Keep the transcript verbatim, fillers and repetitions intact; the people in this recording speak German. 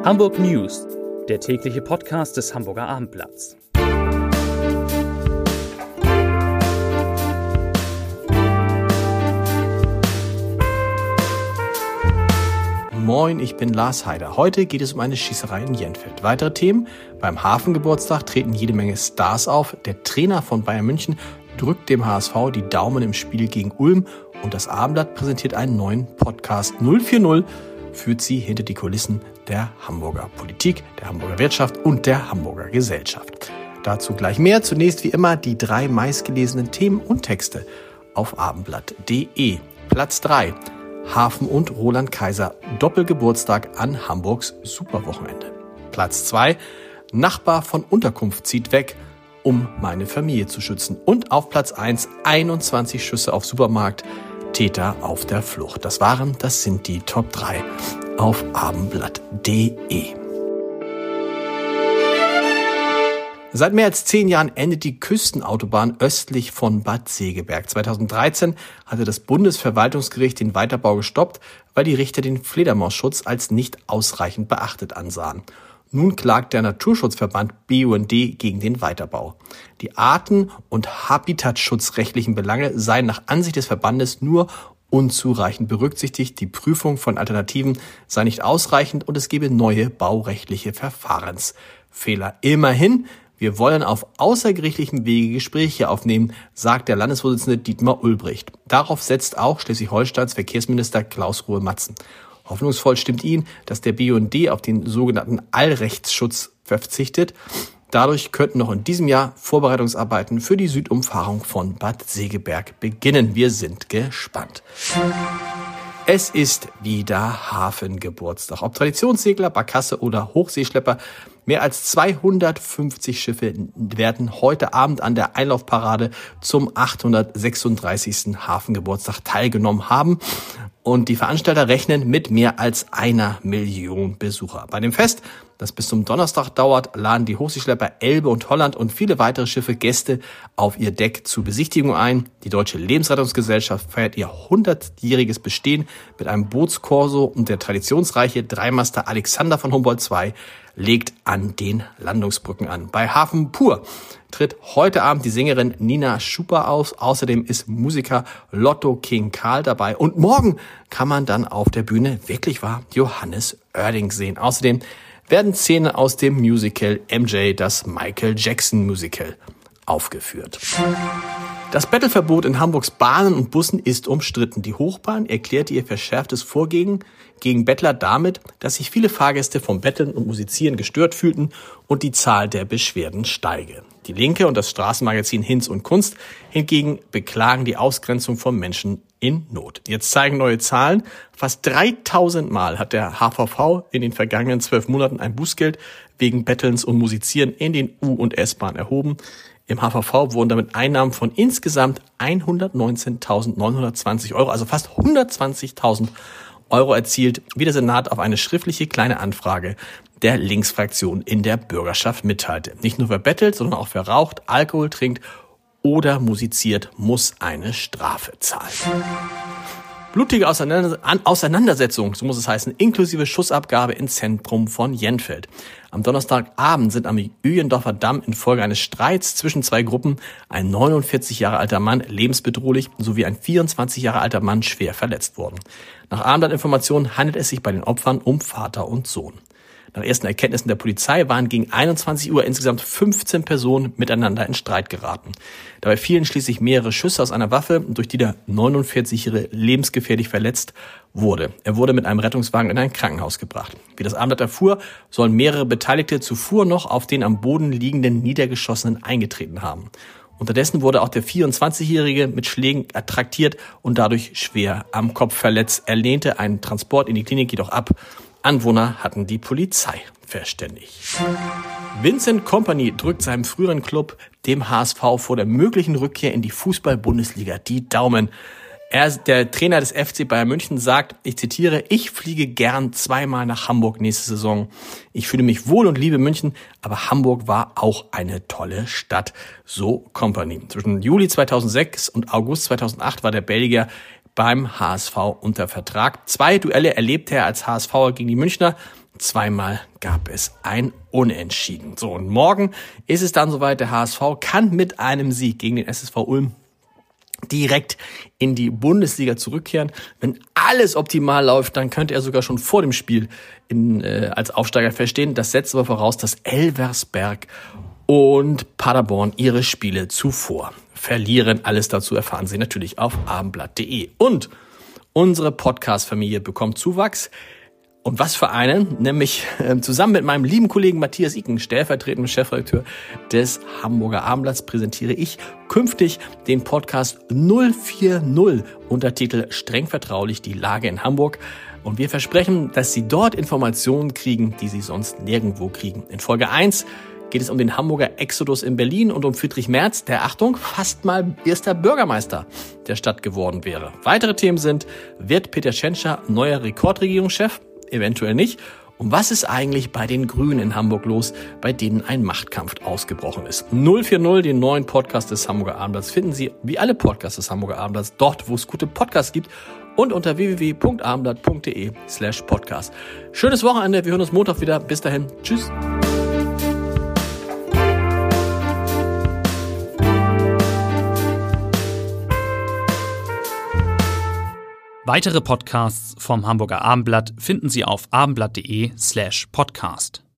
Hamburg News, der tägliche Podcast des Hamburger Abendblatts. Moin, ich bin Lars Heider. Heute geht es um eine Schießerei in Jenfeld. Weitere Themen: Beim Hafengeburtstag treten jede Menge Stars auf. Der Trainer von Bayern München drückt dem H S V die Daumen im Spiel gegen Ulm. Und das Abendblatt präsentiert einen neuen Podcast. null vier null führt sie hinter die Kulissen der Hamburger Politik, der Hamburger Wirtschaft und der Hamburger Gesellschaft. Dazu gleich mehr. Zunächst wie immer die drei meistgelesenen Themen und Texte auf abendblatt punkt de. Platz drei. Hafen und Roland Kaiser. Doppelgeburtstag an Hamburgs Superwochenende. Platz zwei. Nachbar von Unterkunft zieht weg, um meine Familie zu schützen. Und auf Platz eins. einundzwanzig Schüsse auf Supermarkt. Täter auf der Flucht. Das waren, das sind die Top drei auf abendblatt punkt de. Seit mehr als zehn Jahren endet die Küstenautobahn östlich von Bad Segeberg. zweitausenddreizehn hatte das Bundesverwaltungsgericht den Weiterbau gestoppt, weil die Richter den Fledermausschutz als nicht ausreichend beachtet ansahen. Nun klagt der Naturschutzverband B U N D gegen den Weiterbau. Die arten- und habitatschutzrechtlichen Belange seien nach Ansicht des Verbandes nur unzureichend berücksichtigt, die Prüfung von Alternativen sei nicht ausreichend und es gebe neue baurechtliche Verfahrensfehler. Immerhin, wir wollen auf außergerichtlichem Wege Gespräche aufnehmen, sagt der Landesvorsitzende Dietmar Ulbricht. Darauf setzt auch Schleswig-Holsteins Verkehrsminister Klaus-Ruhe Matzen. Hoffnungsvoll stimmt ihn, dass der B U N D auf den sogenannten Allrechtsschutz verzichtet. Dadurch könnten noch in diesem Jahr Vorbereitungsarbeiten für die Südumfahrung von Bad Segeberg beginnen. Wir sind gespannt. Es ist wieder Hafengeburtstag. Ob Traditionssegler, Barkasse oder Hochseeschlepper, mehr als zweihundertfünfzig Schiffe werden heute Abend an der Einlaufparade zum achthundertsechsunddreißigsten Hafengeburtstag teilgenommen haben. Und die Veranstalter rechnen mit mehr als einer Million Besucher. Bei dem Fest, das bis zum Donnerstag dauert, laden die Hochseeschlepper Elbe und Holland und viele weitere Schiffe Gäste auf ihr Deck zur Besichtigung ein. Die Deutsche Lebensrettungsgesellschaft feiert ihr hundertjähriges Bestehen mit einem Bootskorso und der traditionsreiche Dreimaster Alexander von Humboldt zwei legt an den Landungsbrücken an. Bei Hafen Pur tritt heute Abend die Sängerin Nina Schuper auf. Außerdem ist Musiker Lotto King Karl dabei. Und morgen kann man dann auf der Bühne, wirklich wahr, Johannes Oerding sehen. Außerdem werden Szenen aus dem Musical M J, das Michael Jackson Musical, aufgeführt. Das Bettelverbot in Hamburgs Bahnen und Bussen ist umstritten. Die Hochbahn erklärte ihr verschärftes Vorgehen gegen Bettler damit, dass sich viele Fahrgäste vom Betteln und Musizieren gestört fühlten und die Zahl der Beschwerden steige. Die Linke und das Straßenmagazin Hinz und Kunst hingegen beklagen die Ausgrenzung von Menschen in Not. Jetzt zeigen neue Zahlen. Fast dreitausend Mal hat der H V V in den vergangenen zwölf Monaten ein Bußgeld wegen Bettelns und Musizieren in den U- und S-Bahnen erhoben. Im H V V wurden damit Einnahmen von insgesamt hundertneunzehntausendneunhundertzwanzig Euro, also fast hundertzwanzigtausend Euro erzielt, wie der Senat auf eine schriftliche kleine Anfrage der Linksfraktion in der Bürgerschaft mitteilte. Nicht nur wer bettelt, sondern auch wer raucht, Alkohol trinkt oder musiziert, muss eine Strafe zahlen. Blutige Auseinandersetzung, so muss es heißen, inklusive Schussabgabe im Zentrum von Jenfeld. Am Donnerstagabend sind am Ühendorfer Damm infolge eines Streits zwischen zwei Gruppen ein neunundvierzig Jahre alter Mann lebensbedrohlich sowie ein vierundzwanzig Jahre alter Mann schwer verletzt worden. Nach Abendblattinformationen handelt es sich bei den Opfern um Vater und Sohn. Nach ersten Erkenntnissen der Polizei waren gegen einundzwanzig Uhr insgesamt fünfzehn Personen miteinander in Streit geraten. Dabei fielen schließlich mehrere Schüsse aus einer Waffe, durch die der neunundvierzigjährige lebensgefährlich verletzt wurde. Er wurde mit einem Rettungswagen in ein Krankenhaus gebracht. Wie das Abendblatt erfuhr, sollen mehrere Beteiligte zuvor noch auf den am Boden liegenden Niedergeschossenen eingetreten haben. Unterdessen wurde auch der vierundzwanzigjährige mit Schlägen traktiert und dadurch schwer am Kopf verletzt. Er lehnte einen Transport in die Klinik jedoch ab. Anwohner hatten die Polizei verständigt. Vincent Kompany drückt seinem früheren Club, dem H S V, vor der möglichen Rückkehr in die Fußball-Bundesliga die Daumen. Er, der Trainer des F C Bayern München, sagt, ich zitiere, ich fliege gern zweimal nach Hamburg nächste Saison. Ich fühle mich wohl und liebe München, aber Hamburg war auch eine tolle Stadt. So Kompany. Zwischen Juli zweitausendsechs und August zweitausendacht war der Belgier beim H S V unter Vertrag. Zwei Duelle erlebte er als HSVer gegen die Münchner. Zweimal gab es ein Unentschieden. So, und morgen ist es dann soweit, der H S V kann mit einem Sieg gegen den S S V Ulm direkt in die Bundesliga zurückkehren. Wenn alles optimal läuft, dann könnte er sogar schon vor dem Spiel in, äh, als Aufsteiger feststehen. Das setzt aber voraus, dass Elversberg und Paderborn ihre Spiele zuvor verlieren. Alles dazu erfahren Sie natürlich auf abendblatt punkt de. Und unsere Podcast-Familie bekommt Zuwachs. Und was für einen, nämlich äh, zusammen mit meinem lieben Kollegen Matthias Iken, stellvertretendem Chefredakteur des Hamburger Abendblatts, präsentiere ich künftig den Podcast null vier null, Untertitel Streng vertraulich, die Lage in Hamburg. Und wir versprechen, dass Sie dort Informationen kriegen, die Sie sonst nirgendwo kriegen. In Folge eins geht es um den Hamburger Exodus in Berlin und um Friedrich Merz, der, Achtung, fast mal erster Bürgermeister der Stadt geworden wäre. Weitere Themen sind, wird Peter Tschentscher neuer Rekordregierungschef? Eventuell nicht. Und was ist eigentlich bei den Grünen in Hamburg los, bei denen ein Machtkampf ausgebrochen ist? null vier null, den neuen Podcast des Hamburger Abendblatts, finden Sie, wie alle Podcasts des Hamburger Abendblatts, dort, wo es gute Podcasts gibt und unter w w w punkt abendblatt punkt de slash podcast. Schönes Wochenende, wir hören uns Montag wieder. Bis dahin, tschüss. Weitere Podcasts vom Hamburger Abendblatt finden Sie auf abendblatt punkt de slash podcast.